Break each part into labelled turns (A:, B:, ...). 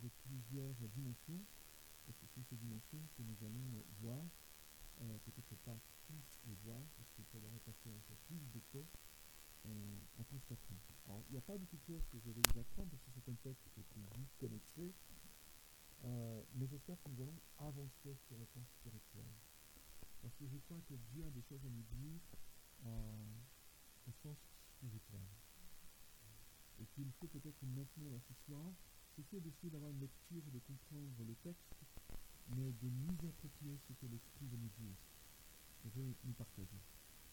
A: de plusieurs dimensions, et ce sont ces dimensions que nous allons voir, peut-être pas tous les voir, parce qu'il faudrait passer encore plus de temps en consacrant. Alors, il n'y a pas beaucoup de choses que je vais vous apprendre, parce que c'est un texte que vous connaissez, mais j'espère que nous allons avancer sur le plan spirituel. Parce que je crois que Dieu a des choses à nous dire au sens spirituel. Et qu'il faut peut-être maintenant, ce soir, c'est d'essayer d'avoir une lecture et de comprendre le texte, mais de nous approprier ce que l'Esprit veut nous dire. Je vais nous partager.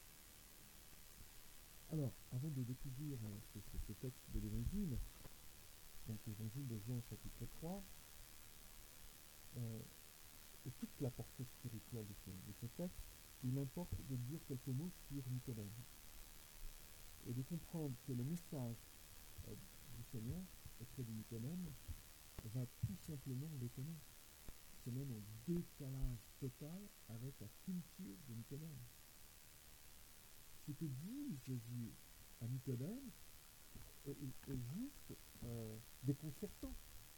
A: Alors, avant de découvrir ce texte de l'Évangile, donc l'Évangile de Jean chapitre 3, et toute la portée spirituelle de ce texte, il importe de dire quelques mots sur Nicodème. Et de comprendre que le message du Seigneur auprès de Nicodème va tout simplement l'étonner. C'est même en décalage total avec la culture de Nicodème. Ce que dit Jésus à Nicodème est juste déconcertant.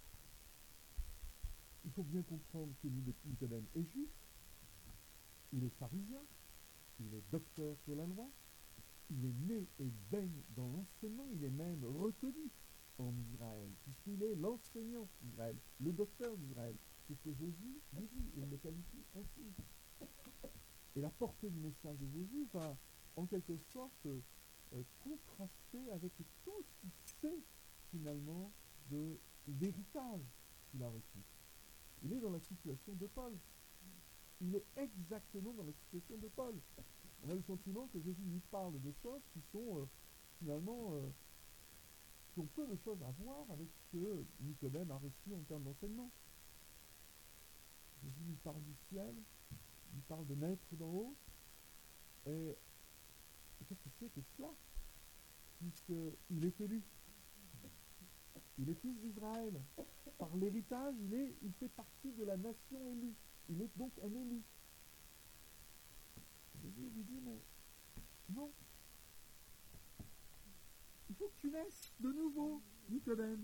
A: Il faut bien comprendre que Nicodème est juif, il est pharisien, il est docteur de la loi, il est né et baigne dans l'enseignement, il est même reconnu en Israël, puisqu'il est l'enseignant d'Israël, le docteur d'Israël. C'est ce que Jésus lui dit, il le qualifie ainsi. Et la portée du message de Jésus va, en quelque sorte, contraster avec tout ce qu'il sait, finalement, de l'héritage qu'il a reçu. Il est dans la situation de Paul. Il est exactement dans la situation de Paul. On a le sentiment que Jésus lui parle de choses qui sont, finalement, qui ont peu de choses à voir avec ce que Nicodème a reçu en termes d'enseignement. Jésus lui parle du ciel, il lui parle de naître d'en haut, et qu'est-ce que c'est que cela? Puisqu'il est élu. Il est fils d'Israël. Par l'héritage, il fait partie de la nation élue. Il est donc un élu. Jésus lui dit, mais non. Il faut que tu naisses de nouveau, Nicodème.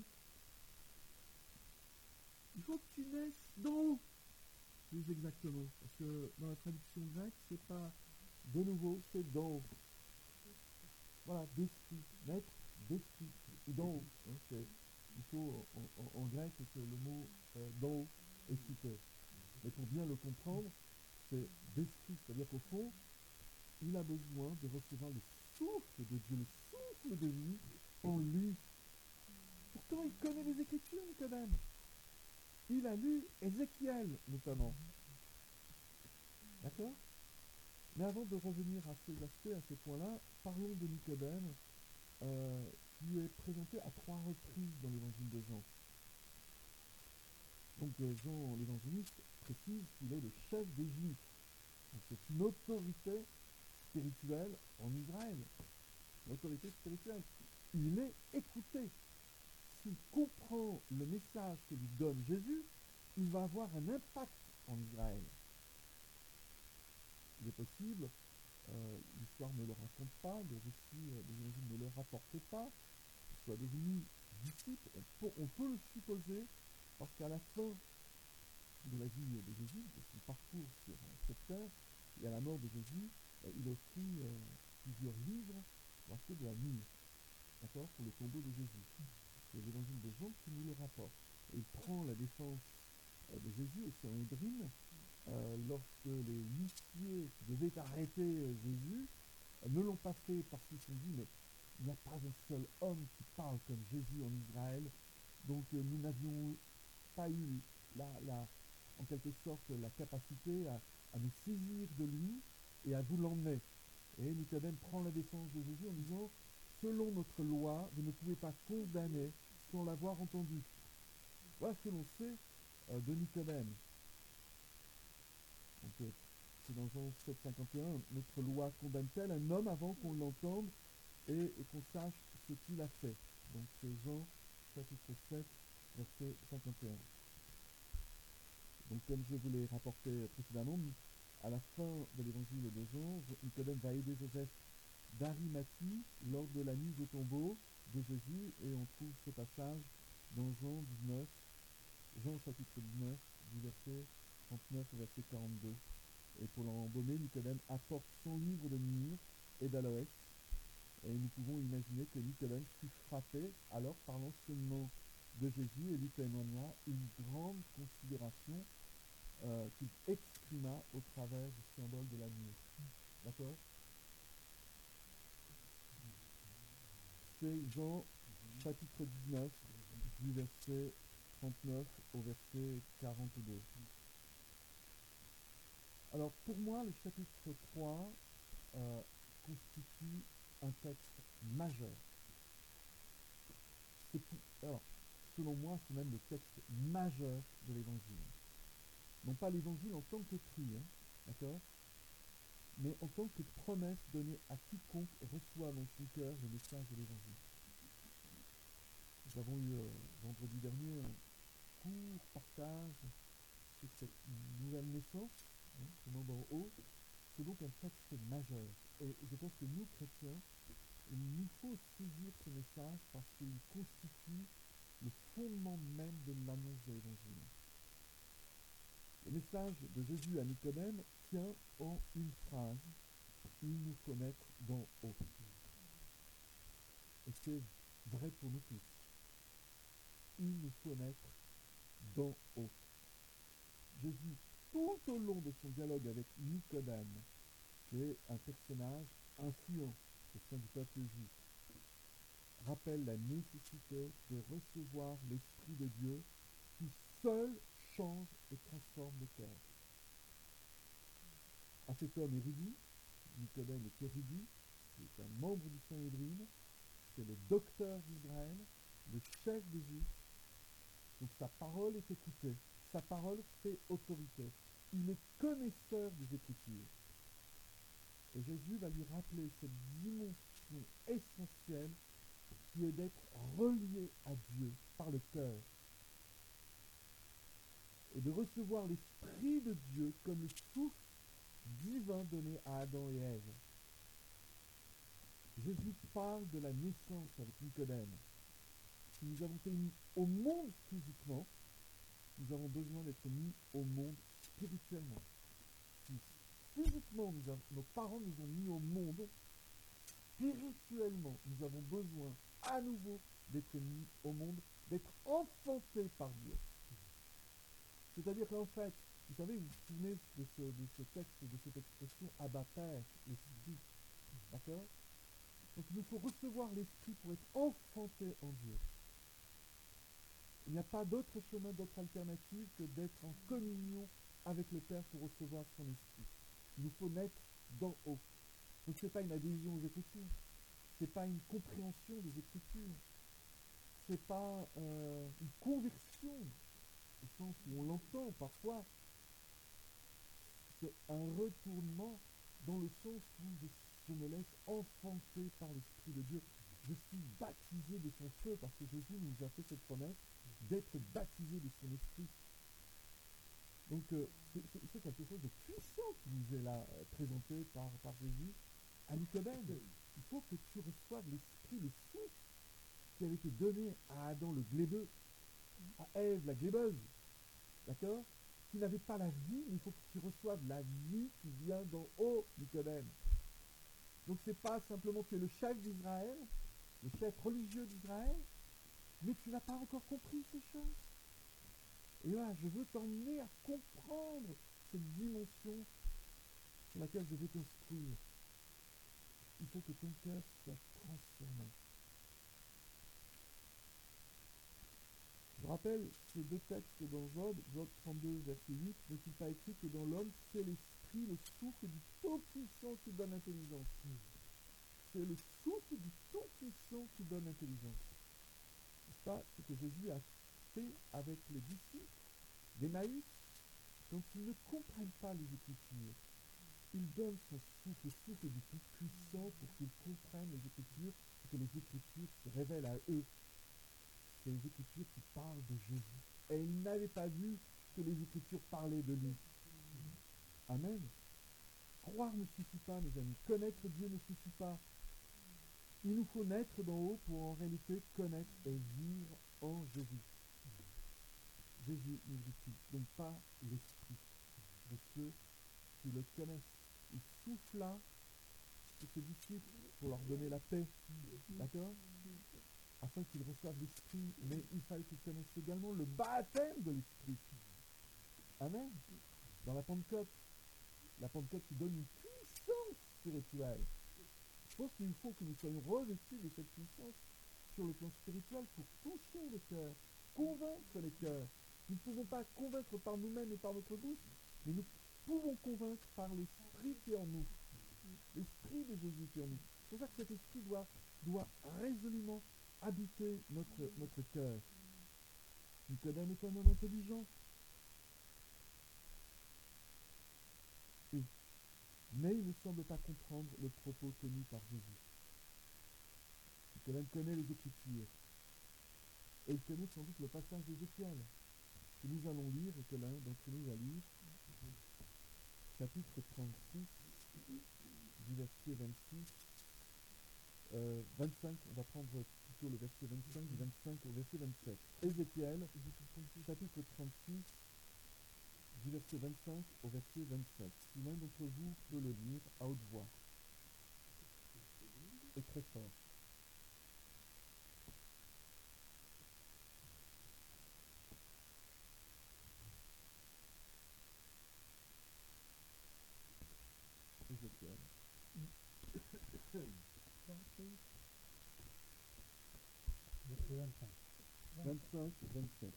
A: Il faut que tu naisses d'en haut. Plus exactement. Parce que dans la traduction grecque, c'est pas de nouveau, c'est d'en haut. Voilà, d'esprit. Naître d'esprit. Ou d'en haut. Hein, il faut en grec que le mot d'en haut est cité. Mais pour bien le comprendre, c'est d'esprit. C'est-à-dire qu'au fond, il a besoin de recevoir le souffle de Dieu, le souffle de vie en lui. Pourtant, il connaît les Écritures, Nicodème. Il a lu Ézéchiel, notamment. D'accord? Mais avant de revenir à ces aspects, à ces points-là, parlons de Nicodème, qui est présenté à 3 reprises dans l'évangile de Jean. Donc Jean, l'évangéliste, précise qu'il est le chef des Juifs. Donc c'est une autorité spirituelle en Israël. Une autorité spirituelle. Il est écouté. S'il comprend le message que lui donne Jésus, il va avoir un impact en Israël. Il est possible, l'histoire ne le raconte pas, le récit de Jésus ne le rapporte pas, qu'il soit devenu disciple, on peut le supposer, parce qu'à la fin de la vie de Jésus, de son parcours sur cette terre, et à la mort de Jésus, il offrit plusieurs livres pour acheter de la myrrhe, d'accord, pour le tombeau de Jésus. C'est l'évangile de Jean qui nous le rapporte. Et il prend la défense de Jésus au Sanhédrin, lorsque les huissiers qui devaient arrêter Jésus ne l'ont pas fait parce qu'ils se sont dit, mais il n'y a pas un seul homme qui parle comme Jésus en Israël, donc nous n'avions pas eu en quelque sorte la capacité à nous saisir de lui et à vous l'emmener. Et Nicodème prend la défense de Jésus en disant, selon notre loi, vous ne pouvez pas condamner sans l'avoir entendu. Voilà ce que l'on sait de Nicodème. Donc, c'est dans Jean 7,51, notre loi condamne-t-elle un homme avant qu'on l'entende et qu'on sache ce qu'il a fait. Donc c'est Jean chapitre 7, verset 51. Donc comme je vous l'ai rapporté précédemment, à la fin de l'évangile de Jean, Nicodème va aider Joseph d'Arimathie lors de la mise au tombeau de Jésus, et on trouve ce passage dans Jean 19, Jean chapitre 19, du verset 39 au verset 42. Et pour l'embaumer, Nicodème apporte 100 livres de myrrhe et d'aloès. Et nous pouvons imaginer que Nicodème fut frappé alors par l'enseignement de Jésus et lui témoigna une grande considération qu'il exprima au travers du symbole de la myrrhe. D'accord? C'est Jean chapitre 19 du verset 39 au verset 42. Alors pour moi, le chapitre 3 constitue un texte majeur. Alors, selon moi, c'est même le texte majeur de l'Évangile. Non pas l'Évangile en tant qu'écrit, d'accord, mais en tant que promesse donnée à quiconque reçoit dans son cœur le message de l'Évangile. Nous avons eu vendredi dernier un court partage sur cette nouvelle naissance, venant d'en haut. C'est donc un texte majeur. Et je pense que nous, chrétiens, il nous faut saisir ce message parce qu'il constitue le fondement même de l'annonce de l'Évangile. Le message de Jésus à Nicodème tient en une phrase: il nous faut naître d'en haut. Et c'est vrai pour nous tous. Il nous faut naître d'en haut. Jésus, tout au long de son dialogue avec Nicodème, qui est un personnage influent au sein du peuple juif, rappelle la nécessité de recevoir l'Esprit de Dieu qui seul change et transforme le cœur. À cet homme érudit, Nicodème est érudit, c'est un membre du Sanhédrin, c'est le docteur d'Israël, le chef des Juifs, donc sa parole est écoutée, sa parole fait autorité. Il est connaisseur des Écritures. Et Jésus va lui rappeler cette dimension essentielle qui est d'être relié à Dieu par le cœur et de recevoir l'Esprit de Dieu comme le souffle divin donné à Adam et Ève. Jésus parle de la naissance avec Nicodème. Si nous avons été mis au monde physiquement, nous avons besoin d'être mis au monde spirituellement. Si physiquement nos parents nous ont mis au monde, spirituellement nous avons besoin à nouveau d'être mis au monde, d'être enfantés par Dieu. C'est-à-dire qu'en fait, vous savez, vous vous souvenez de ce texte, de cette expression Abba Père, l'Esprit, d'accord? Donc il nous faut recevoir l'Esprit pour être enfanté en Dieu. Il n'y a pas d'autre chemin, d'autre alternative que d'être en communion avec le Père pour recevoir son Esprit. Il nous faut naître d'en haut. Donc ce n'est pas une adhésion aux Écritures, ce n'est pas une compréhension des Écritures, ce n'est pas une conversion, au sens où on l'entend parfois. C'est un retournement dans le sens où je me laisse enfanter par l'Esprit de Dieu. Je suis baptisé de son feu parce que Jésus nous a fait cette promesse d'être baptisé de son Esprit. Donc c'est quelque chose de puissant qui nous est là présenté par Jésus à Nicodème. Il faut que tu reçoives l'Esprit, le souffle qui avait été donné à Adam le glébeux, à Ève la glébeuse, d'accord, qui n'avait pas la vie, mais il faut que tu reçoives la vie qui vient d'en haut, Nicodème. Donc c'est pas simplement tu es le chef d'Israël, le chef religieux d'Israël, mais tu n'as pas encore compris ces choses. Et là, je veux t'emmener à comprendre cette dimension sur laquelle je veux t'instruire. Il faut que ton cœur soit transformé. Je rappelle ces deux textes dans Job 32, verset 8, n'est-il pas écrit que dans l'homme, c'est l'esprit, le souffle du Tout-Puissant qui donne l'intelligence. C'est le souffle du Tout-Puissant qui donne l'intelligence. N'est-ce pas ce que Jésus a fait avec les disciples d'Emmaüs quand ils ne comprennent pas les Écritures? Il donne son souffle, le souffle du Tout-Puissant pour qu'ils comprennent les Écritures et que les Écritures se révèlent à eux. C'est les Écritures qui parlent de Jésus. Et ils n'avaient pas vu que les Écritures parlaient de lui. Amen. Croire ne suffit pas, mes amis. Connaître Dieu ne suffit pas. Il nous faut naître d'en haut pour en réalité connaître et vivre en Jésus. Jésus nous dit-il, donne pas l'esprit pour ceux qui le connaissent. Il souffla sur ses disciples pour leur donner la paix, d'accord, afin qu'ils reçoivent l'esprit, mais il fallait qu'ils connaissent également le baptême de l'esprit. Amen. Dans la Pentecôte qui donne une puissance spirituelle. Je pense qu'il faut que nous soyons revêtus de cette puissance sur le plan spirituel pour toucher les cœurs, convaincre les cœurs. Nous ne pouvons pas convaincre par nous-mêmes et par notre bouche, mais nous pouvons convaincre par l'esprit qui est en nous, l'esprit de Jésus qui est en nous. C'est pour ça que cet esprit doit résolument habiter notre cœur. Nicodème est un homme intelligent. Mais il ne semble pas comprendre le propos tenu par Jésus. Nicodème connaît les Écritures. Et il connaît sans doute le passage d'Ézéchiel que nous allons lire et que l'un d'entre nous va lire. Chapitre 36, du verset 25, on va prendre plutôt le verset 25, du 25 au verset 27. Ézéchiel, chapitre 36, du verset 25 au verset 27. Si l'un d'entre vous peut le lire à haute voix et très fort. Ézéchiel. 25, 27.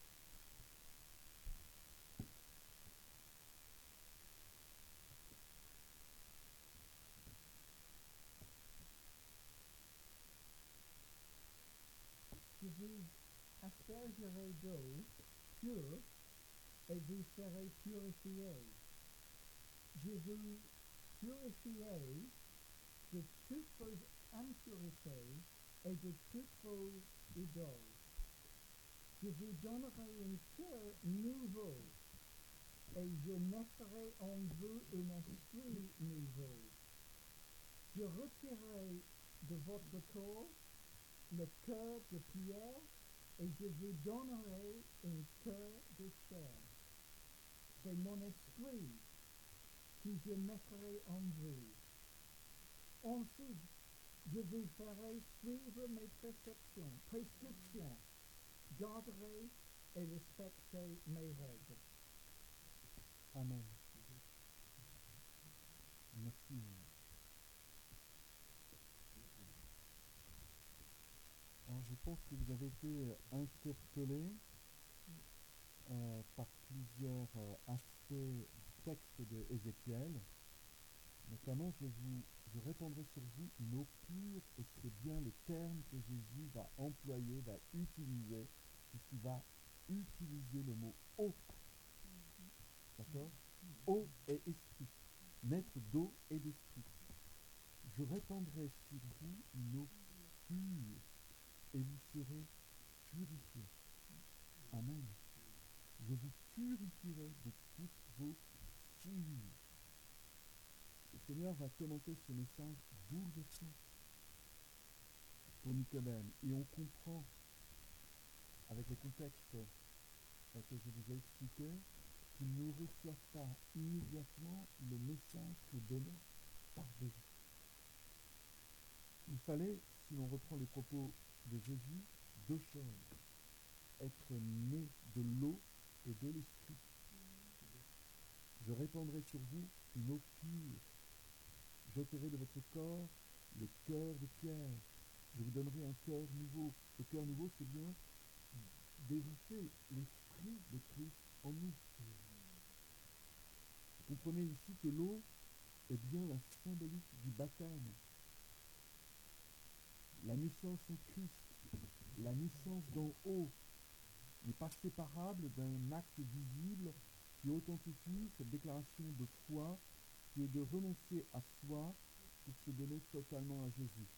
B: Je vous aspergerai d'eau pure et vous serez purifiés. Je vous purifierai de toutes vos impurités et de toutes vos idoles. Je vous donnerai un cœur nouveau et je mettrai en vous un esprit nouveau. Je retirerai de votre corps le cœur de pierre et je vous donnerai un cœur de chair. C'est mon esprit que je mettrai en vous. Ensuite, je vous ferai suivre mes prescriptions, garderez et respectez mes règles.
A: Amen. Merci. Alors, je pense que vous avez été interpellés par plusieurs aspects du texte de Ézéchiel. Notamment, je répandrai sur vous une eau pure, et c'est bien le terme que Jésus va employer, va utiliser, puisqu'il va utiliser le mot eau. D'accord? Eau et esprit. Naître d'eau et d'esprit. Je répandrai sur vous une eau pure, et vous serez purifiés. Amen. Je vous purifierai de toutes vos souillures. Le Seigneur va commenter ce message bouleversant pour Nicodème. Et on comprend, avec le contexte que je vous ai expliqué, qu'il ne reçoit pas immédiatement le message qui est donné par Jésus. Il fallait, si l'on reprend les propos de Jésus, deux choses. Être né de l'eau et de l'esprit. Je répandrai sur vous une eau pure. J'ôterai de votre corps le cœur de pierre. Je vous donnerai un cœur nouveau. Le cœur nouveau, c'est bien d'hériter l'esprit de Christ en nous. Vous comprenez ici que l'eau est bien la symbolique du baptême. La naissance en Christ, la naissance d'en haut, n'est pas séparable d'un acte visible qui authentifie cette déclaration de foi, qui est de renoncer à soi pour se donner totalement à Jésus.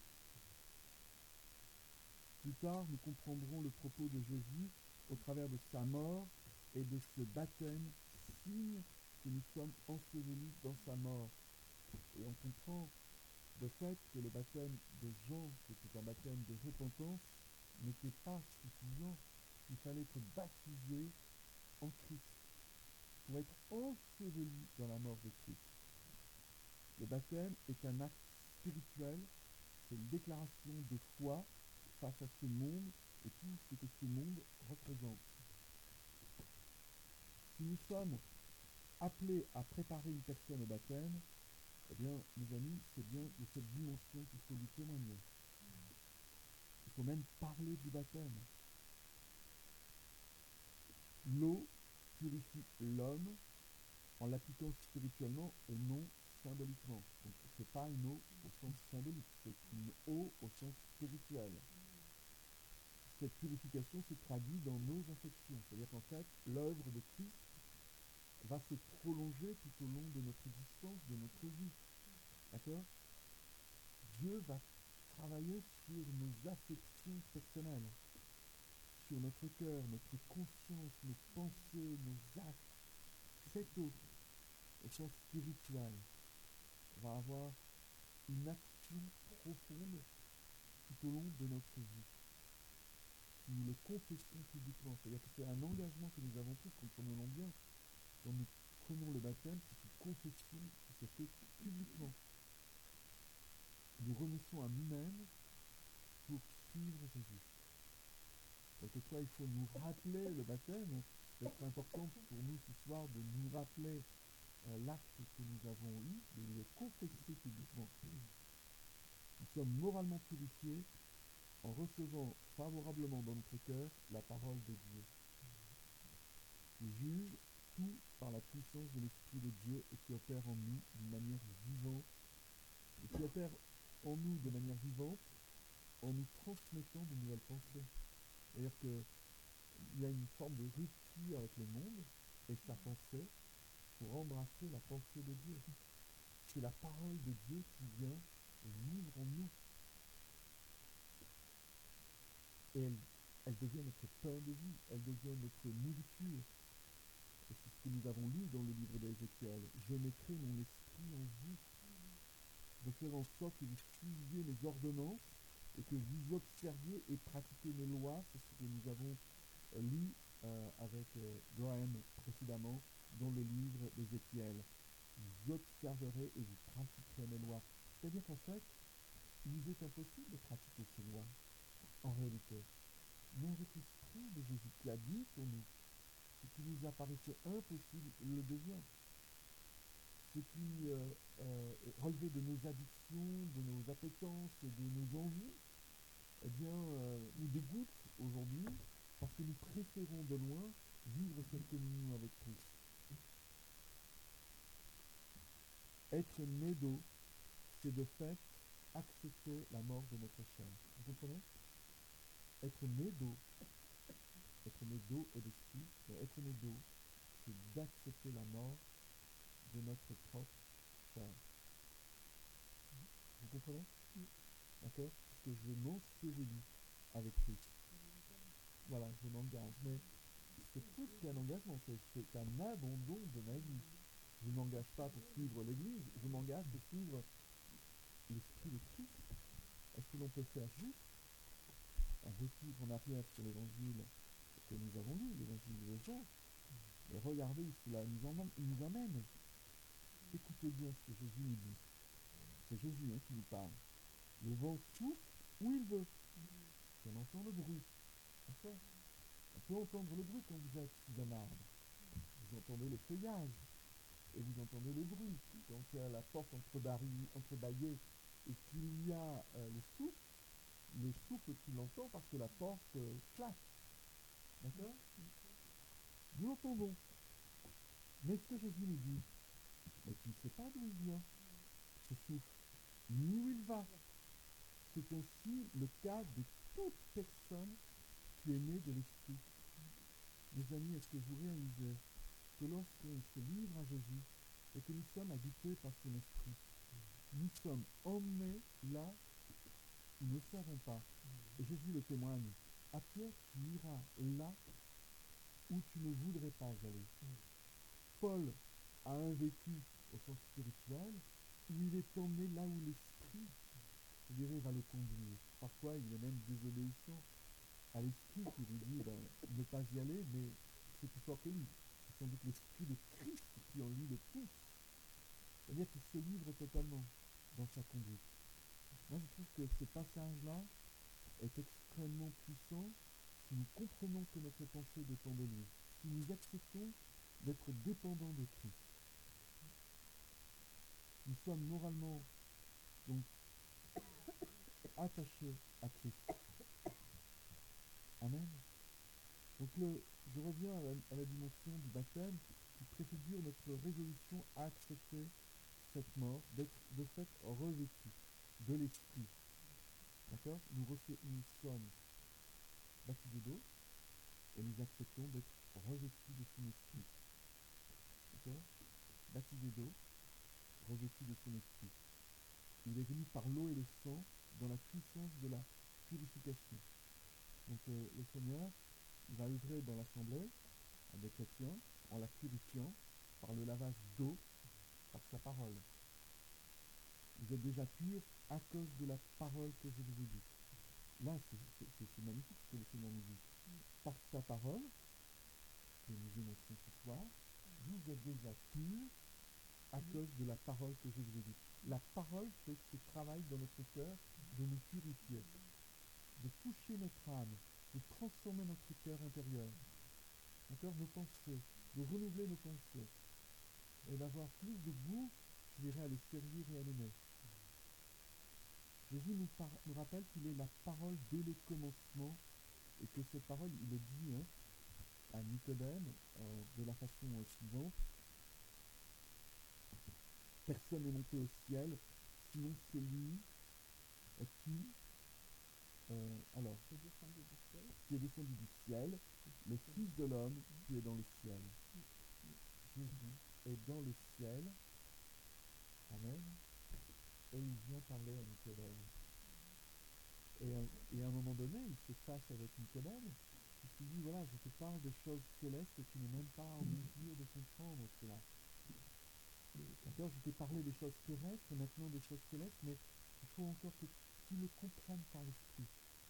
A: Plus tard, nous comprendrons le propos de Jésus au travers de sa mort et de ce baptême, signe que nous sommes ensevelis dans sa mort. Et on comprend de fait que le baptême de Jean, qui était un baptême de repentance, n'était pas suffisant. Il fallait être baptisé en Christ, pour être enseveli dans la mort de Christ. Le baptême est un acte spirituel, c'est une déclaration de foi face à ce monde et tout ce que ce monde représente. Si nous sommes appelés à préparer une personne au baptême, eh bien, mes amis, c'est bien de cette dimension qu'il faut lui témoigner. Il faut même parler du baptême. L'eau purifie l'homme en l'appliquant spirituellement et non symboliquement. Donc, ce n'est pas une eau au sens symbolique, c'est une eau au sens spirituel. Cette purification se traduit dans nos affections. C'est-à-dire qu'en fait, l'œuvre de Christ va se prolonger tout au long de notre existence, de notre vie. D'accord ? Dieu va travailler sur nos affections personnelles, sur notre cœur, notre conscience, nos pensées, nos actes. Cette eau, au sens spirituel, va avoir une action profonde tout au long de notre vie. Si nous le confessons publiquement, c'est-à-dire que c'est un engagement que nous avons pris, comprenons-le bien, quand nous prenons le baptême, c'est une confession qui se fait publiquement. Nous renonçons à nous-mêmes pour suivre Jésus. Quelquefois, il faut nous rappeler le baptême. C'est peut-être important pour nous ce soir de nous rappeler l'acte que nous avons eu, de le confesser publiquement. Nous sommes moralement purifiés en recevant favorablement dans notre cœur la parole de Dieu, qui juge tout par la puissance de l'Esprit de Dieu et qui opère en nous d'une manière vivante, et qui opère en nous de manière vivante en nous transmettant de nouvelles pensées. C'est-à-dire qu'il y a une forme de rupture avec le monde et sa pensée pour embrasser la pensée de Dieu. C'est la parole de Dieu qui vient vivre en nous. Et elle devient notre pain de vie, elle devient notre nourriture. Et c'est ce que nous avons lu dans le livre d'Ézéchiel. Je mettrai mon esprit en vous. De faire en sorte que vous suiviez mes ordonnances et que vous observiez et pratiquiez mes lois. C'est ce que nous avons lu avec Graham précédemment dans le livre d'Ézéchiel. Vous observerez et vous pratiquerez mes lois. C'est-à-dire qu'en fait, il nous est impossible de pratiquer ces lois, en réalité. Mais avec l'Esprit de Jésus qui habite en nous, ce qui nous apparaissait impossible le devient. Ce qui relevait de nos addictions, de nos appétences, de nos envies, eh bien, nous dégoûte aujourd'hui parce que nous préférons de loin vivre cette communion avec Christ. Être né d'eau, c'est de fait accepter la mort de notre chair. Vous comprenez ? Être né d'eau et d'esprit, mais être né d'eau, c'est d'accepter la mort de notre propre chair. Vous comprenez ? D'accord ? Parce que je m'ensevelis avec Christ. Voilà, je m'engage. Mais c'est plus qu'un engagement, c'est un abandon de ma vie. Je ne m'engage pas pour suivre l'Église, je m'engage pour suivre l'Esprit de Christ. Est-ce que l'on peut faire juste un retour en arrière sur l'Évangile que nous avons lu, l'Évangile de Jean, et regardez où cela nous amène. Écoutez bien ce que Jésus nous dit. C'est Jésus qui nous parle. Le vent souffle où il veut. On entend le bruit. D'accord ? On peut entendre le bruit quand vous êtes sous un arbre. Vous entendez le feuillage et vous entendez le bruit. Quand il y a la porte entrebâillée et qu'il y a le souffle tu l'entends parce que la porte claque. D'accord ? Nous l'entendons. Mais ce que Jésus nous dit, mais tu ne sais pas d'où il vient, ce souffle, ni où il va. C'est ainsi le cas de toute personne qui est née de l'Esprit. Mes amis, est-ce que vous réalisez que lorsqu'on se livre à Jésus et que nous sommes habités par son Esprit, nous sommes emmenés là où nous ne savons pas. Et Jésus le témoigne. À Pierre, tu iras là où tu ne voudrais pas aller. Paul a un vécu au sens spirituel où il est emmené là où l'Esprit, je dirais, va le conduire. Parfois, il est même désobéissant à l'Esprit qui lui dit ne pas y aller, mais c'est plus fort que lui. C'est sans doute l'esprit de Christ qui en lui le pousse. C'est-à-dire qu'il se livre totalement dans sa conduite. Moi, je trouve que ce passage-là est extrêmement puissant si nous comprenons que notre pensée dépend de lui, si nous acceptons d'être dépendants de Christ. Nous sommes moralement donc attachés à Christ. Amen. Donc je reviens à la dimension du baptême qui préfigure notre résolution à accepter cette mort, d'être de fait revêtus de l'esprit. D'accord, nous sommes baptisés d'eau et nous acceptons d'être revêtus de son esprit. D'accord, baptisés d'eau, revêtus de son esprit. Il est venu par l'eau et le sang dans la puissance de la purification. Donc le Seigneur, il va œuvrer dans l'assemblée des chrétiens en la purifiant par le lavage d'eau, par sa parole. Vous êtes déjà purs à cause de la parole que je vous ai dite. Là, c'est magnifique ce que le Seigneur nous dit. Par sa parole, que nous énonçons ce soir, vous êtes déjà purs à cause de la parole que je vous ai dite. La parole fait ce travail dans notre cœur de nous purifier, de toucher notre âme, de transformer notre cœur intérieur, d'accord, nos pensées, de renouveler nos pensées, et d'avoir plus de goût, je dirais, à le servir et à l'aimer. Jésus nous rappelle qu'il est la parole dès le commencement, et que cette parole, il le dit à Nicodème de la façon suivante. Personne n'est monté au ciel, sinon c'est lui qui qui est descendu du ciel, le Fils de l'homme qui est dans le ciel. Jésus est dans le ciel. Amen. Et il vient parler à Nicodème. Et à un moment donné, il se fâche avec Nicodème, puisqu'il dit, voilà, je te parle de choses célestes et tu n'es même pas en mesure de comprendre cela. D'accord, je t'ai parlé des choses terrestres et maintenant des choses célestes, mais il faut encore que tu le comprennes par l'esprit.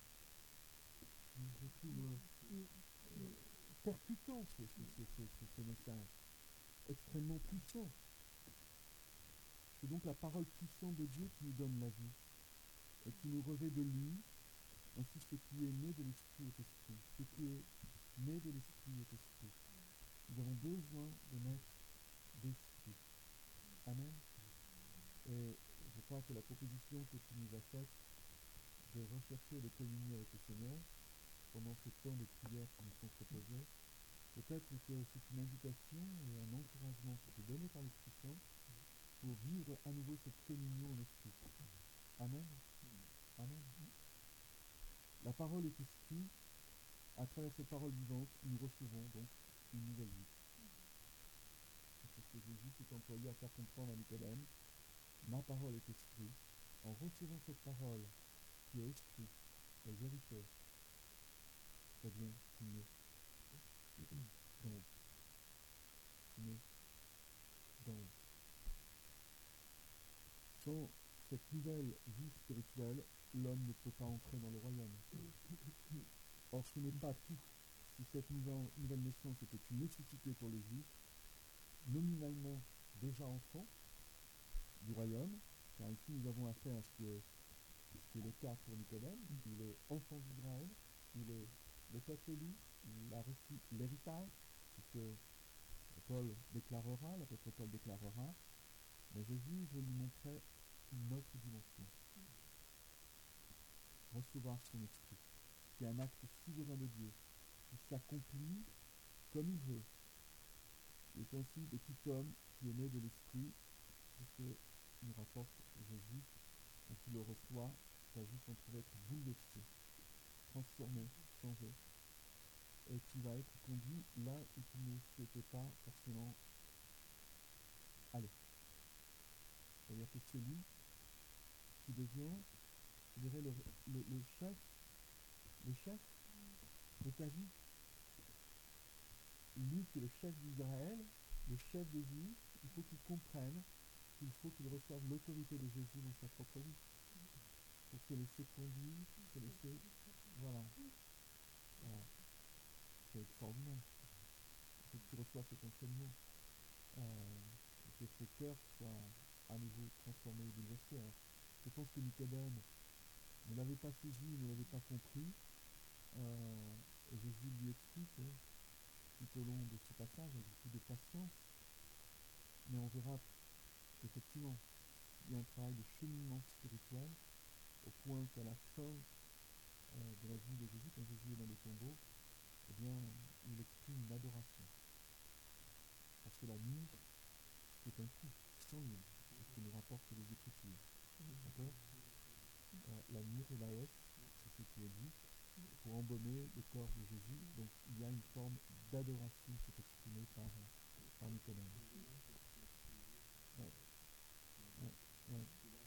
A: Je trouve percutant ce message, extrêmement puissant. C'est donc la parole puissante de Dieu qui nous donne la vie et qui nous revêt de lui. Ainsi, ce qui est né de l'esprit est esprit. Ce qui est né de l'esprit est esprit. Nous avons besoin de naître d'esprit. Amen. Et je crois que la proposition que tu nous as faite de rechercher et de communier avec le Seigneur pendant ce temps de prière qui nous sont proposés, peut-être que c'est une invitation et un encouragement qui est donné par l'Esprit Saint pour vivre à nouveau cette communion en esprit. Amen. Amen. La parole est esprit. À travers cette parole vivante, nous recevons donc une nouvelle vie. C'est ce que Jésus s'est employé à faire comprendre à Nicodème. Ma parole est esprit. En recevant cette parole qui est esprit et vérité, eh bien, tu nais. Donc, tu nais. Donc, sans cette nouvelle vie spirituelle, l'homme ne peut pas entrer dans le royaume. Or, ce n'est pas tout. Si cette nouvelle naissance était une nécessité pour les Juifs, nominalement déjà enfants du royaume, car ici nous avons affaire à ce qui est le cas pour Nicodème, il est enfant d'Israël, il est le peuple élu, il a reçu l'héritage, ce que Paul déclarera, l'apôtre Paul déclarera, mais Jésus veut lui montrer une autre dimension. Recevoir son esprit, qui est un acte souverain de Dieu, qui s'accomplit comme il veut. Il est ainsi de tout homme qui est né de l'esprit, c'est ce que nous rapporte Jésus. Quand tu le reçois, ta vie s'en trouve être bouleversée, transformée, changée, et tu vas être conduit là où tu ne souhaitais pas forcément aller. C'est-à-dire que c'est lui qui devient, je dirais, le chef de ta vie. Lui qui est le chef d'Israël, le chef des Juifs, il faut qu'il comprenne qu'il faut qu'il reçoive l'autorité de Jésus dans sa propre vie. Pour se laisser conduire, se laisser... Voilà. C'est extraordinaire. pour qu'ils reçoivent cet enseignement, et que ce cœur soit à nouveau transformé et bouleversé. Alors, je pense que Nicodème ne l'avait pas saisi, ne l'avait pas compris, et Jésus lui explique tout au long de ce passage avec beaucoup de patience, mais on verra qu'effectivement, il y a un travail de cheminement spirituel au point qu'à la fin de la vie de Jésus, quand Jésus est dans le tombeau, eh bien, il exprime une adoration. Parce que la myrrhe, c'est un fruit sans l'huile, c'est ce que nous rapportent les Écritures. D'accord. La myrrhe et la hêtre, c'est ce qui existe pour embaumer le corps de Jésus. Donc il y a une forme d'adoration qui est exprimée par Nicodème. Ouais. Ouais. Ouais.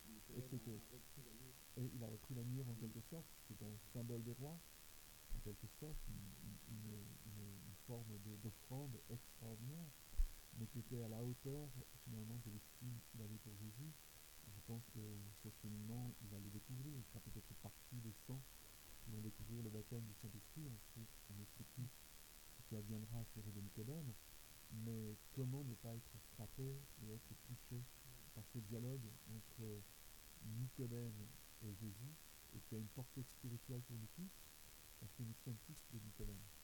A: Et il a repris la myrrhe en quelque sorte, c'est un symbole des rois, en quelque sorte, une forme d'offrande extraordinaire, mais qui était à la hauteur finalement de l'estime qu'il avait pour Jésus. Je pense que ce cheminement, il va le découvrir. Il fera peut-être partie des 100 qui vont découvrir le baptême du Saint-Esprit. Ensuite, on ne sait plus ce qui adviendra à ce de Nicodème. Mais comment ne pas être frappé et être touché par ce dialogue entre Nicodème et Jésus, et qui a une portée spirituelle pour nous tous, parce que nous sommes tous des Nicodème.